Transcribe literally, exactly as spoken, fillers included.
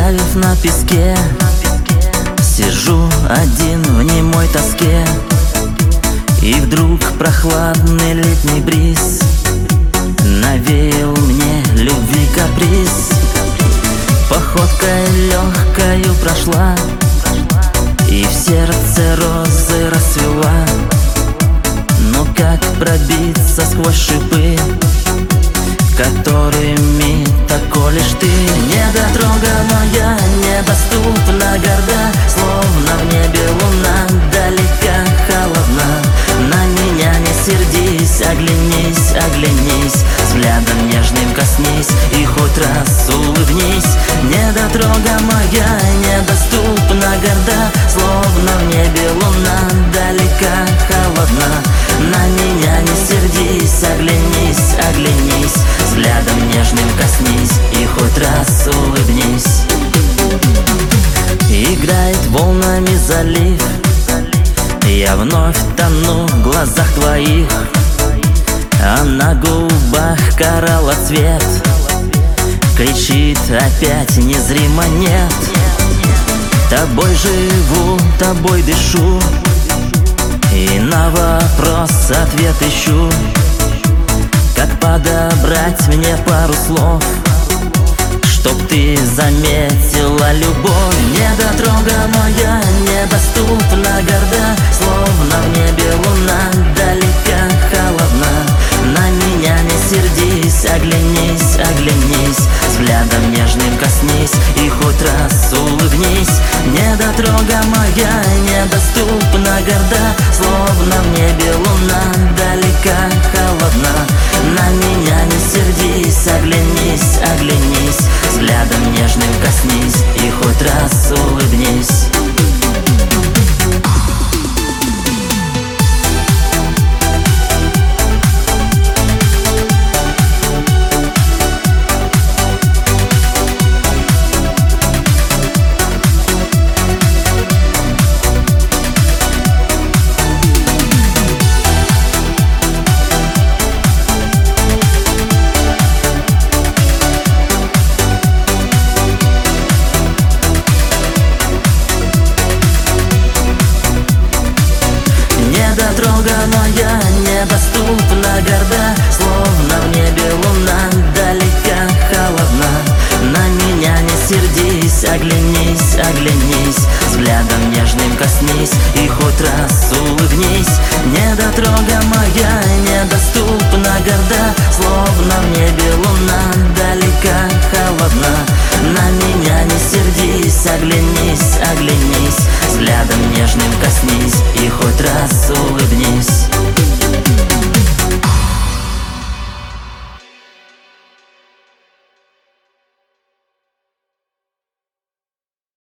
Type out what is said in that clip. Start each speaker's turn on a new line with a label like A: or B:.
A: оставив на песке, сижу один в немой тоске. И вдруг прохладный летний бриз навеял мне любви каприз. Походкой легкою прошла и в сердце розы расцвела. Но как пробиться сквозь шипы, которыми так колешь ты? Недотроганная, недоступна, горда, словно в небе луна, далека, холодна. На меня не сердись, оглянись, оглянись, взглядом нежным коснись и хоть раз улыбнись. Недотроганная, недоступна, горда, словно в небе луна, далека, холодна. На меня не сердись, оглянись, оглянись, взглядом нежным коснись и хоть раз улыбнись. Играет волнами залив, я вновь тону в глазах твоих, а на губах кораллоцвет кричит опять незримо нет. Тобой живу, тобой дышу, и на вопрос ответ ищу. Как подобрать мне пару слов, чтоб ты заметила любовь? Недотроганная, недоступна, горда, словно в небе луна, далека, холодна. На меня не сердись, оглянись, оглянись, взглядом нежным коснись и хоть раз улыбнись. Недотроганная, недоступна, горда, словно в небе луна, далека, холодна. На меня не сердись, оглянись, оглянись, взглядом нежным коснись и хоть раз улыбнись. Недотроганная, недоступна, горда, словно в небе луна, далека, холодна. На меня не сердись, оглянись, оглянись, взглядом нежным коснись и хоть раз улыбнись. Недотроганная, недоступна, горда, словно в небе луна, далека, холодна. На меня не сердись, оглянись, оглянись, взглядом нежным коснись и хоть раз улыбнись.